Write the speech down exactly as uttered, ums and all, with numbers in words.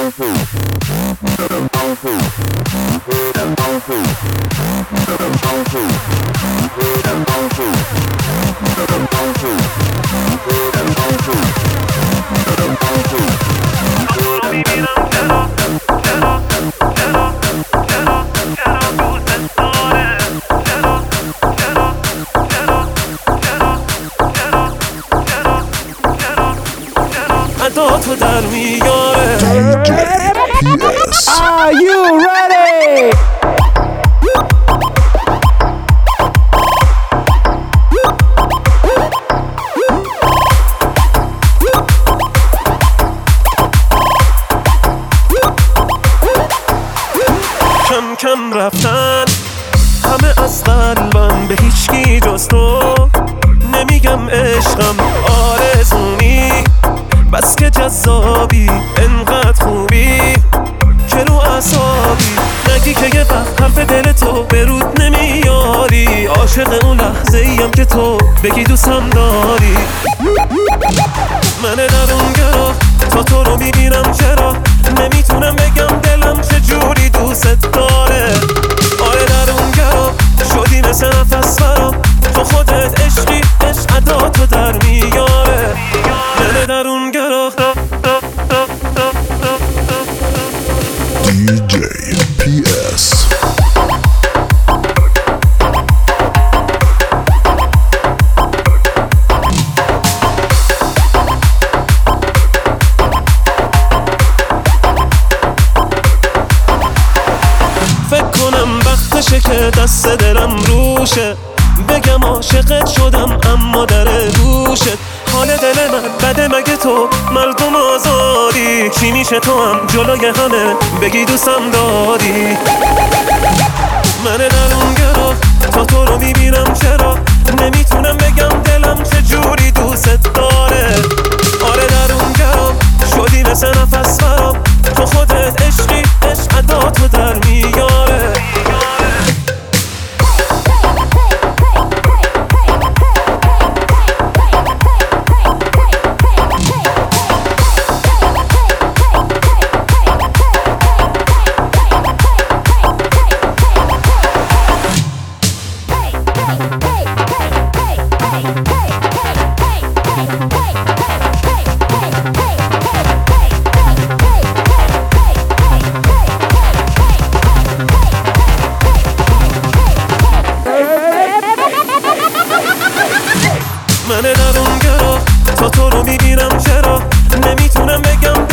تو در میاره. Are you ready? کم کم رفتن همه از قلبم، به هیچکی جز تو نمیگم عشقم آرزونی، بس که جذابی انقدر خوبی که رو اعصابی، نگی که یه وقت حرف دل تو به رود نمیاری، عاشق اون لحظه ایم که تو بگی دوستم داری. من در اون گرا تا تو رو میبینم، چرا نمیتونم بگم دلم چجوری دوست داره. آره در اون گرا شدی مثل نفس برام، تو خودت عشقی، عشق ادا تو در میاره. من در اون گرا دی جی پی اس. فکر کنم وقتشه که دست دلم روشه، بگم عاشقت شدم اما در گوشت. حال دل من بده مگه تو مردم آزادی، چی میشه تو هم جلوی همه بگی دوستم داری. من در اون گرا تا تو رو میبینم، چرا نمیتونم بگم دلم چجوری دوست داره. آره در اون گرا شدی مثل نفس برام، تو خودت عشقی، عشق ادا تو در میاره. من در اون گرا تا تو رو میبینم، چرا نمیتونم بگم